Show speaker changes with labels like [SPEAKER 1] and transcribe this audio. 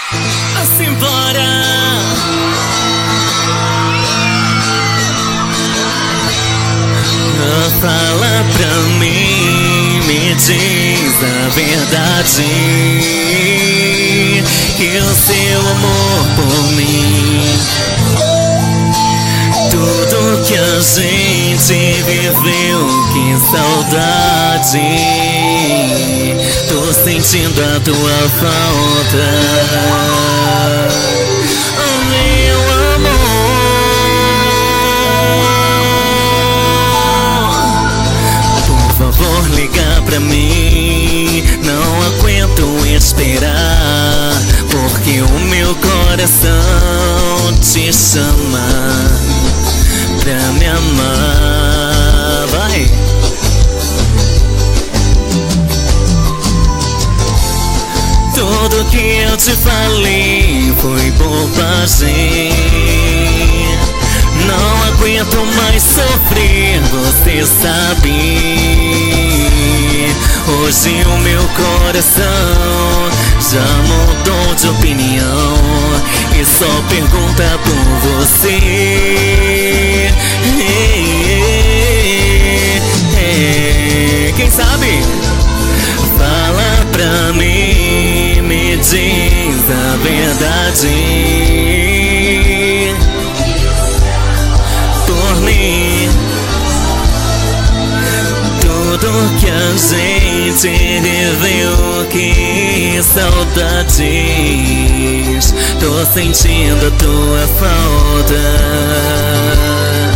[SPEAKER 1] Vá-se embora. Fala pra mim, me diz a verdade, que o seu amor por mim, tudo que a gente viveu, que saudade. Tô sentindo a tua falta, oh meu amor. Por favor, liga pra mim, não aguento esperar, porque o meu coração te chama pra me amar. Vai! Tudo que eu te falei foi bobagem. Não aguento mais sofrer, você sabe. Hoje o meu coração já mudou de opinião e só pergunta por você. Quem sabe? Fala pra mim, me diz a verdade. Por mim, tudo que a gente viveu, que saudades. Tô sentindo a tua falta.